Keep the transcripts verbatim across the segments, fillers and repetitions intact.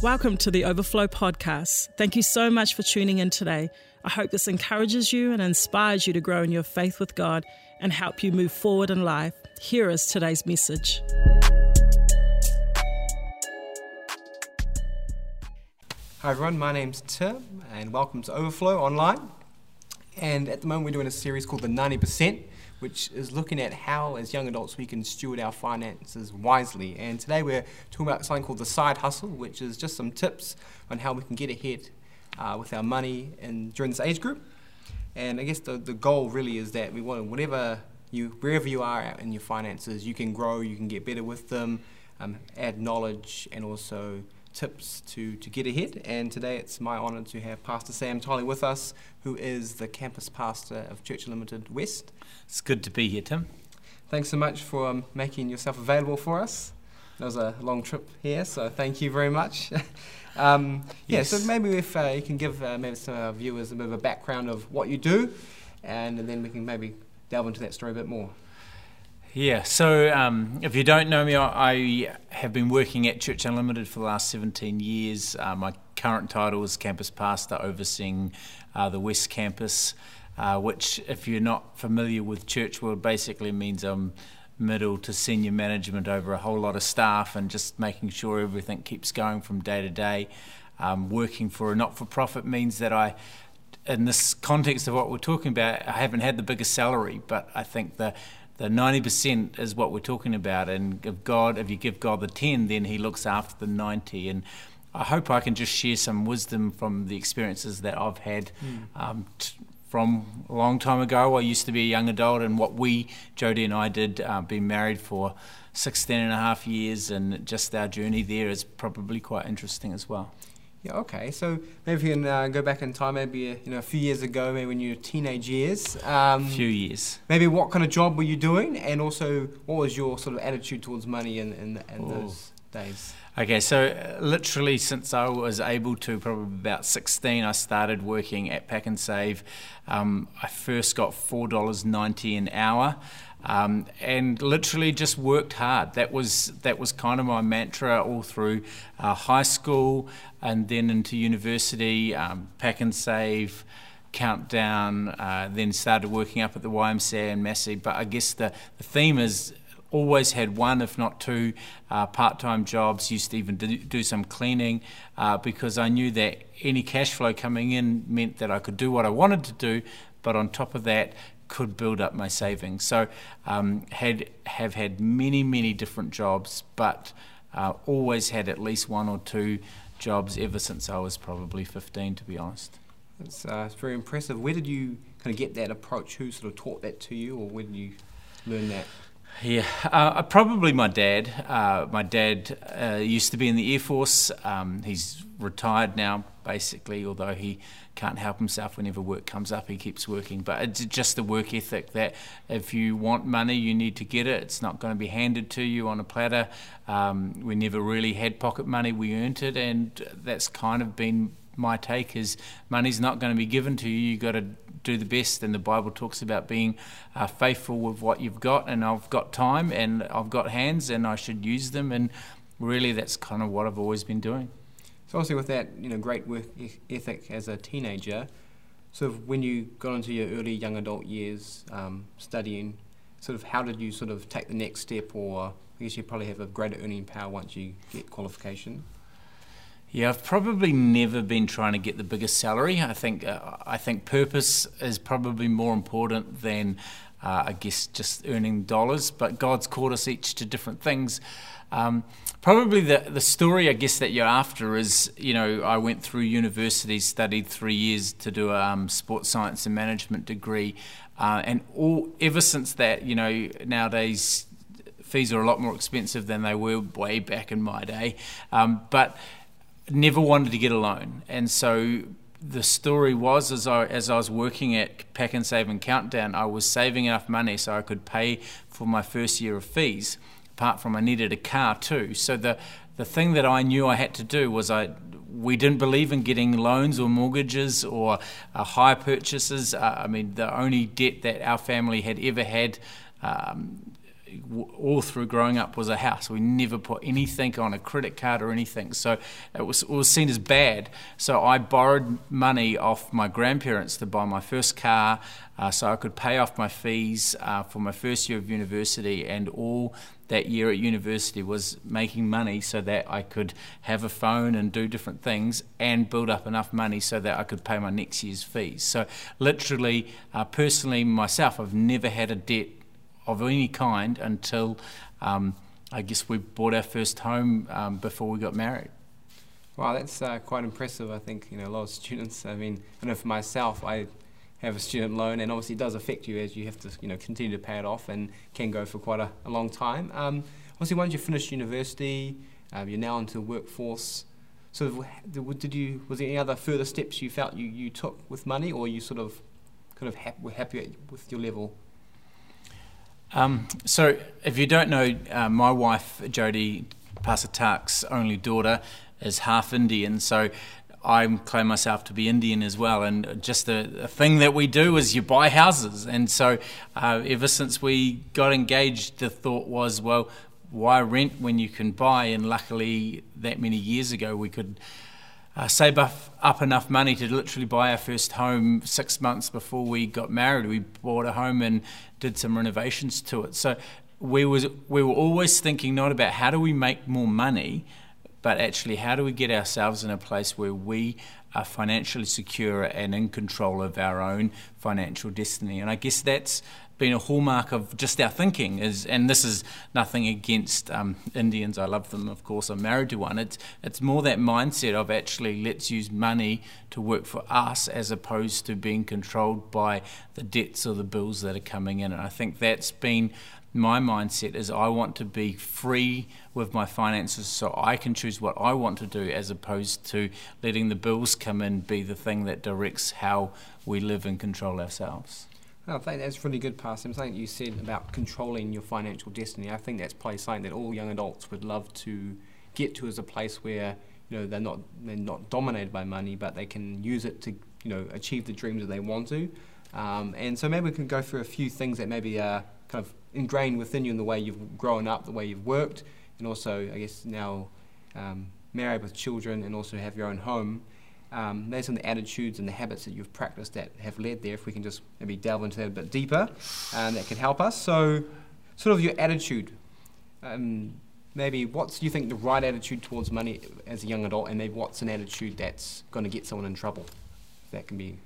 Welcome to the Overflow Podcast. Thank you so much for tuning in today. I hope this encourages you and inspires you to grow in your faith with God and help you move forward in life. Here is today's message. Hi everyone, my name's Tim and welcome to Overflow Online. And at the moment we're doing a series called The ninety percent, which is looking at how as young adults we can steward our finances wisely. And today we're talking about something called the side hustle, which is just some tips on how we can get ahead uh, with our money and during this age group. And I guess the, the goal really is that we want whatever you, wherever you are at in your finances, you can grow, you can get better with them, um, add knowledge and also tips to, to get ahead. And today it's my honour to have Pastor Sam Tolley with us, who is the campus pastor of Church Unlimited West. It's good to be here, Tim. Thanks so much for um, making yourself available for us. That was a long trip here, so thank you very much. um, yes. Yeah, so maybe if uh, you can give uh, maybe some of our viewers a bit of a background of what you do, and, and then we can maybe delve into that story a bit more. Yeah, so um, if you don't know me, I have been working at Church Unlimited for the last seventeen years. Uh, my current title is campus pastor, overseeing uh, the West Campus, uh, which, if you're not familiar with church world, basically means I'm middle to senior management over a whole lot of staff and just making sure everything keeps going from day to day. Um, working for a not-for-profit means that I, in this context of what we're talking about, I haven't had the biggest salary, but I think the The ninety percent is what we're talking about, and if God, if you give God the ten, then He looks after the ninety. And I hope I can just share some wisdom from the experiences that I've had mm. um, t- from a long time ago. I used to be a young adult, and what we, Jodie and I, did, uh, been married for sixteen and a half years, and just our journey there is probably quite interesting as well. Yeah, okay. So maybe you can uh, go back in time, maybe uh, you know a few years ago, maybe when you were teenage years. Um, a few years. Maybe what kind of job were you doing, and also what was your sort of attitude towards money in, in, in those days? Okay, so uh, literally since I was able to, probably about sixteen, I started working at Pak'nSave. Um, I first got four dollars ninety an hour. Um, and literally just worked hard. That was that was kind of my mantra all through uh, high school and then into university. Um, Pak'nSave, Countdown, uh, then started working up at the Y M C A and Massey. But I guess the, the theme is always had one, if not two, uh, part-time jobs. Used to even do, do some cleaning uh, because I knew that any cash flow coming in meant that I could do what I wanted to do, but on top of that, could build up my savings. So um, had have had many, many different jobs, but uh, always had at least one or two jobs ever since I was probably fifteen, to be honest. It's, uh, it's very impressive. Where did you kind of get that approach? Who sort of taught that to you, or where did you learn that? Yeah, uh, probably my dad. Uh, my dad uh, used to be in the Air Force. Um, he's retired now, basically, although he can't help himself whenever work comes up, he keeps working. But it's just the work ethic that if you want money, you need to get it. It's not going to be handed to you on a platter. Um, we never really had pocket money, we earned it, and that's kind of been my take is money's not going to be given to you. You've got to do the best, and the Bible talks about being uh, faithful with what you've got, and I've got time and I've got hands and I should use them, and really that's kind of what I've always been doing. So obviously with that, you know, great work ethic as a teenager, sort of when you got into your early young adult years um, studying, sort of how did you sort of take the next step, or I guess you probably have a greater earning power once you get qualification? Yeah, I've probably never been trying to get the biggest salary. I think uh, I think purpose is probably more important than, uh, I guess, just earning dollars. But God's called us each to different things. Um, probably the the story, I guess, that you're after is, you know, I went through university, studied three years to do a um, sports science and management degree, uh, and all ever since that, you know, nowadays fees are a lot more expensive than they were way back in my day, um, but never wanted to get a loan. And so the story was, as I as I was working at Pak'nSave and Countdown, I was saving enough money so I could pay for my first year of fees, apart from I needed a car too. So the the thing that I knew I had to do was I we didn't believe in getting loans or mortgages or uh, hire purchases. Uh, I mean, the only debt that our family had ever had um, all through growing up was a house. We never put anything on a credit card or anything, so it was, it was seen as bad. So I borrowed money off my grandparents to buy my first car, uh, so I could pay off my fees uh, for my first year of university, and all that year at university was making money so that I could have a phone and do different things and build up enough money so that I could pay my next year's fees. So literally, uh, personally myself, I've never had a debt of any kind until um, I guess we bought our first home um, before we got married. Wow, that's uh, quite impressive. I think, you know, a lot of students, I mean, I know for myself, I have a student loan, and obviously it does affect you as you have to, you know, continue to pay it off, and can go for quite a, a long time. Um, obviously, once you finish university, um, you're now into the workforce. So, did you? Was there any other further steps you felt you, you took with money, or you sort of kind of hap- were happy with your level? Um, so, if you don't know, uh, my wife Jodie, Pastor Tark's only daughter, is half Indian. So, I claim myself to be Indian as well, and just the, the thing that we do is you buy houses. And so uh, ever since we got engaged, the thought was, well, why rent when you can buy? And luckily that many years ago we could uh, save up, up enough money to literally buy our first home six months before we got married. We bought a home and did some renovations to it. So we, was, we were always thinking not about how do we make more money, but actually how do we get ourselves in a place where we are financially secure and in control of our own financial destiny. And I guess that's been a hallmark of just our thinking, is, and this is nothing against um, Indians, I love them, of course, I'm married to one. It's, it's more that mindset of actually let's use money to work for us as opposed to being controlled by the debts or the bills that are coming in. And I think that's been my mindset, is I want to be free with my finances so I can choose what I want to do, as opposed to letting the bills come in be the thing that directs how we live and control ourselves. I think that's really good, Pastor. Something you said about controlling your financial destiny. I think that's probably something that all young adults would love to get to, as a place where, you know, they're not they're not dominated by money, but they can use it to, you know, achieve the dreams that they want to. Um, and so maybe we can go through a few things that maybe are kind of ingrained within you in the way you've grown up, the way you've worked, and also, I guess, now um, married with children and also have your own home. Um, there's some of the attitudes and the habits that you've practiced that have led there. If we can just maybe delve into that a bit deeper, um, that can help us. So, sort of your attitude. Um, maybe what's do you think the right attitude towards money as a young adult, and maybe what's an attitude that's going to get someone in trouble? That can be.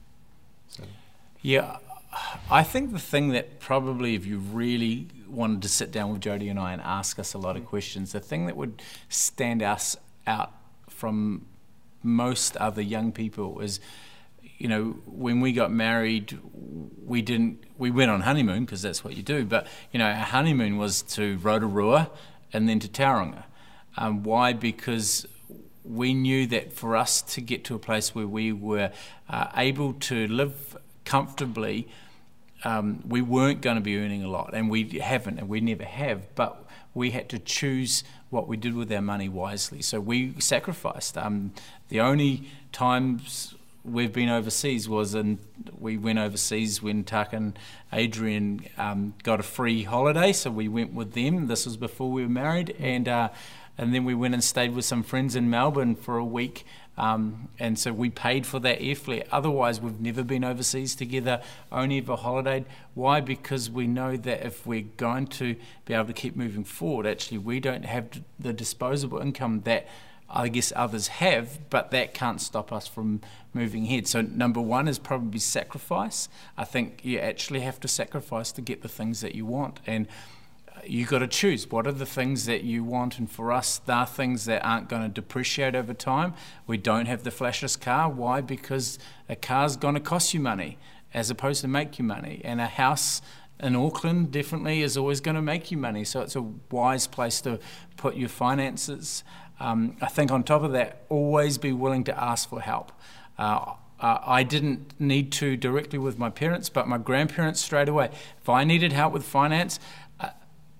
So. Yeah. I think the thing that probably, if you really wanted to sit down with Jodie and I and ask us a lot of questions, the thing that would stand us out from most other young people is, you know, when we got married, we didn't, we went on honeymoon because that's what you do, but, you know, our honeymoon was to Rotorua and then to Tauranga. Um, why? Because we knew that for us to get to a place where we were uh, able to live comfortably, um, we weren't going to be earning a lot, and we haven't, and we never have, but we had to choose what we did with our money wisely. So we sacrificed. Um, the only times we've been overseas was, and we went overseas when Tuck and Adrian um, got a free holiday, so we went with them. This was before we were married, and uh, and then we went and stayed with some friends in Melbourne for a week. Um, and so we paid for that airfare. Otherwise, we've never been overseas together, only ever holidayed. Why? Because we know that if we're going to be able to keep moving forward, actually, we don't have the disposable income that I guess others have, but that can't stop us from moving ahead. So number one is probably sacrifice. I think you actually have to sacrifice to get the things that you want. And you got to choose what are the things that you want, and for us, there are things that aren't going to depreciate over time. We don't have the flashiest car. Why? Because a car's going to cost you money as opposed to make you money, and a house in Auckland definitely is always going to make you money. So it's a wise place to put your finances. Um, I think on top of that, always be willing to ask for help. Uh, Uh, I didn't need to directly with my parents, but my grandparents straight away. If I needed help with finance, uh,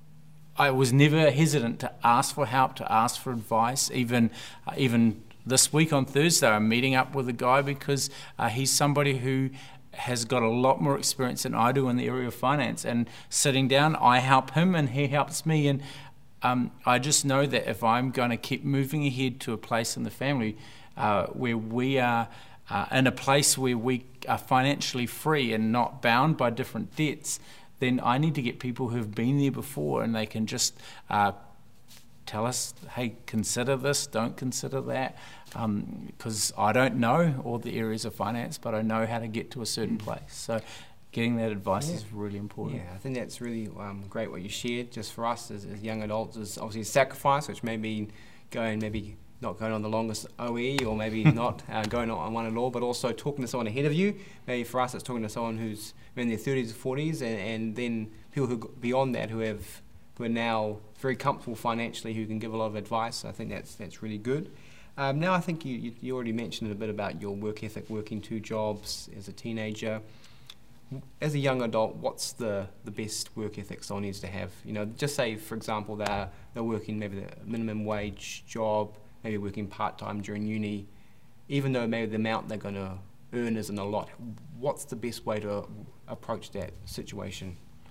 I was never hesitant to ask for help, to ask for advice. Even uh, even this week on Thursday, I'm meeting up with a guy because uh, he's somebody who has got a lot more experience than I do in the area of finance. And sitting down, I help him and he helps me. And um, I just know that if I'm going to keep moving ahead to a place in the family uh, where we are uh, in a place where we are financially free and not bound by different debts, then I need to get people who've been there before and they can just uh, tell us, hey, consider this, don't consider that, because um, I don't know all the areas of finance, but I know how to get to a certain place. So getting that advice yeah. is really important. Yeah, I think that's really um, great what you shared. Just for us as, as young adults is obviously a sacrifice, which may be going maybe not going on the longest O E or maybe not uh, going on one at all, but also talking to someone ahead of you. Maybe for us it's talking to someone who's in their thirties or forties, and, and then people who beyond that who have who are now very comfortable financially, who can give a lot of advice. I think that's that's really good. Um, now I think you, you, you already mentioned a bit about your work ethic, working two jobs as a teenager. As a young adult, what's the, the best work ethic someone needs to have? You know, just say, for example, they're, they're working maybe the minimum wage job, maybe working part-time during uni, even though maybe the amount they're going to earn isn't a lot. What's the best way to approach that situation?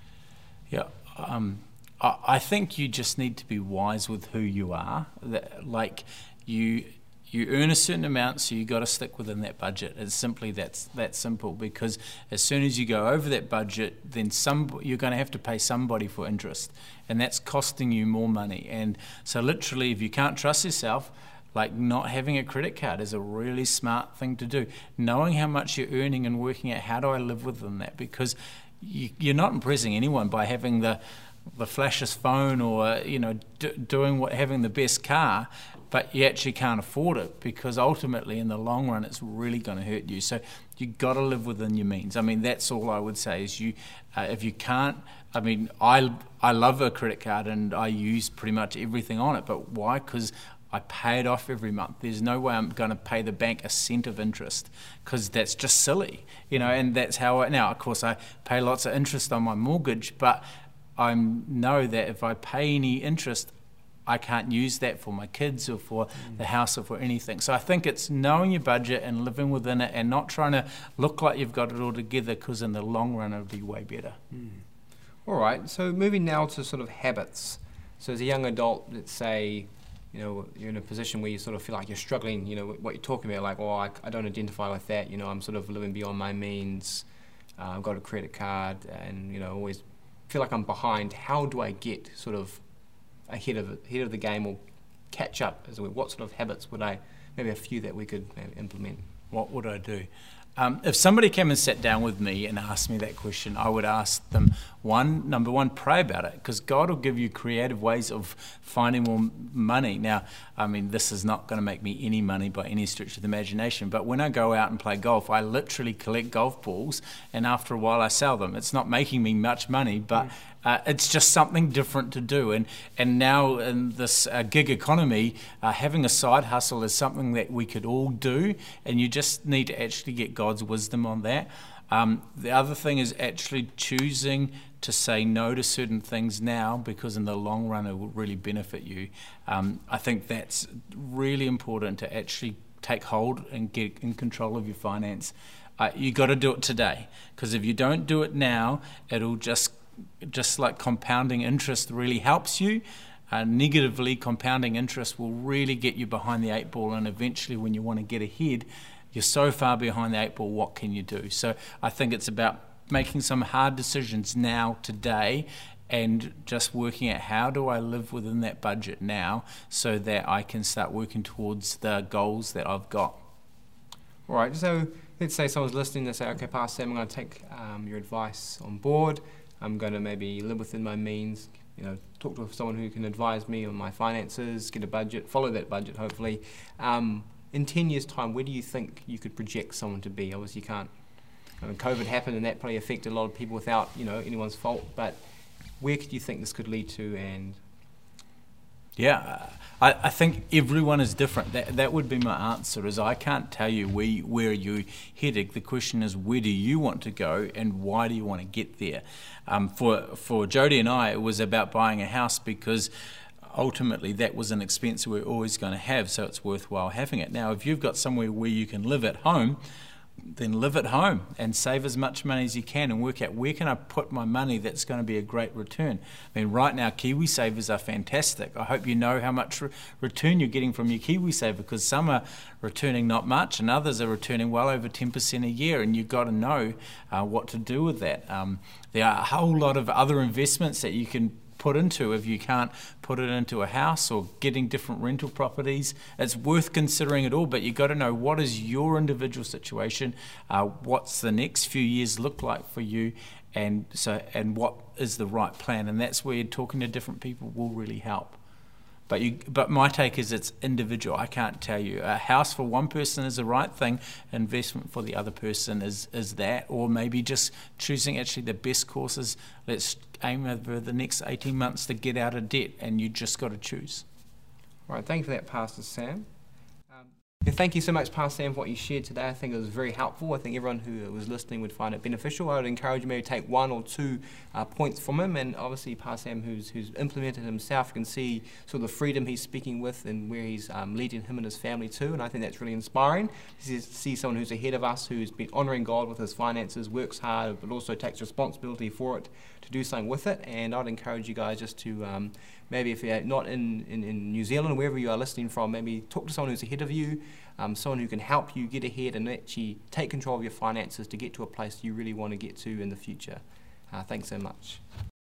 Yeah, um, I, I think you just need to be wise with who you are. That, like, you you earn a certain amount, so you got to stick within that budget. It's simply that's that simple, because as soon as you go over that budget, then some you're going to have to pay somebody for interest, and that's costing you more money. And so literally, if you can't trust yourself, like, not having a credit card is a really smart thing to do. Knowing how much you're earning and working out how do I live within that, because you, you're not impressing anyone by having the the flashiest phone or you know d- doing what having the best car, but you actually can't afford it, because ultimately in the long run it's really going to hurt you. So you got to live within your means. I mean, that's all I would say is you uh, if you can't, I mean, I I love a credit card and I use pretty much everything on it, but why? Because I pay it off every month. There's no way I'm going to pay the bank a cent of interest, because that's just silly, you know. And that's how I, now, of course, I pay lots of interest on my mortgage, but I know that if I pay any interest, I can't use that for my kids or for mm. the house or for anything. So I think it's knowing your budget and living within it, and not trying to look like you've got it all together, because in the long run it'll be way better. Mm. All right, so moving now to sort of habits. So as a young adult, let's say, you know, you're in a position where you sort of feel like you're struggling, you know, what you're talking about, like, oh, I, I don't identify with that, you know, I'm sort of living beyond my means, uh, I've got a credit card, and, you know, always feel like I'm behind. How do I get sort of ahead of ahead of the game, or catch up? As well? What sort of habits would I, maybe a few that we could maybe implement? What would I do? Um, if somebody came and sat down with me and asked me that question, I would ask them, one, number one, pray about it, because God will give you creative ways of finding more money. Now, I mean, this is not going to make me any money by any stretch of the imagination, but when I go out and play golf, I literally collect golf balls, and after a while I sell them. It's not making me much money, but uh, it's just something different to do. And, and now in this uh, gig economy, uh, having a side hustle is something that we could all do, and you just need to actually get God's wisdom on that. Um, the other thing is actually choosing to say no to certain things now, because in the long run it will really benefit you. Um, I think that's really important, to actually take hold and get in control of your finance. Uh, you got to do it today, because if you don't do it now, it'll just just like compounding interest really helps you. Uh, negatively, compounding interest will really get you behind the eight ball, and eventually when you want to get ahead, you're so far behind the eight ball, what can you do? So I think it's about making some hard decisions now, today, and just working out how do I live within that budget now, so that I can start working towards the goals that I've got. All right, so let's say someone's listening, they say, okay, Pastor Sam, I'm going to take um, your advice on board. I'm going to maybe live within my means, you know, talk to someone who can advise me on my finances, get a budget, follow that budget, hopefully. Um, in ten years' time, where do you think you could project someone to be? Obviously, you can't. I mean, COVID happened, and that probably affected a lot of people without, you know, anyone's fault. But where could you think this could lead to? And yeah, I, I think everyone is different. That that would be my answer. Is I can't tell you where where you're heading. The question is, where do you want to go, and why do you want to get there? Um, for for Jody and I, it was about buying a house, because ultimately that was an expense we're always going to have, so it's worthwhile having it. Now, if you've got somewhere where you can live at home, then live at home and save as much money as you can and work out where can I put my money that's going to be a great return. I mean, right now KiwiSavers are fantastic. I hope you know how much re- return you're getting from your KiwiSaver, because some are returning not much and others are returning well over ten percent a year, and you've got to know uh, what to do with that. Um, there are a whole lot of other investments that you can put into if you can't put it into a house or getting different rental properties. It's worth considering it all, but you've got to know what is your individual situation, uh, what's the next few years look like for you, and so and what is the right plan, and that's where talking to different people will really help. But you, but my take is it's individual. I can't tell you. A house for one person is the right thing. Investment for the other person is is that, or maybe just choosing actually the best courses. Let's aim over the next eighteen months to get out of debt, and you just got to choose. Right, thank you for that, Pastor Sam. Um, yeah, thank you so much, Pastor Sam, for what you shared today. I think it was very helpful. I think everyone who was listening would find it beneficial. I would encourage you maybe to take one or two uh, points from him, and obviously Pastor Sam, who's who's implemented himself, can see sort of the freedom he's speaking with and where he's um, leading him and his family to, and I think that's really inspiring to see someone who's ahead of us, who's been honouring God with his finances, works hard, but also takes responsibility for it, to do something with it. And I'd encourage you guys just to um, maybe if you're not in, in, in New Zealand, wherever you are listening from, maybe talk to someone who's ahead of you, um, someone who can help you get ahead and actually take control of your finances to get to a place you really want to get to in the future. Uh, thanks so much.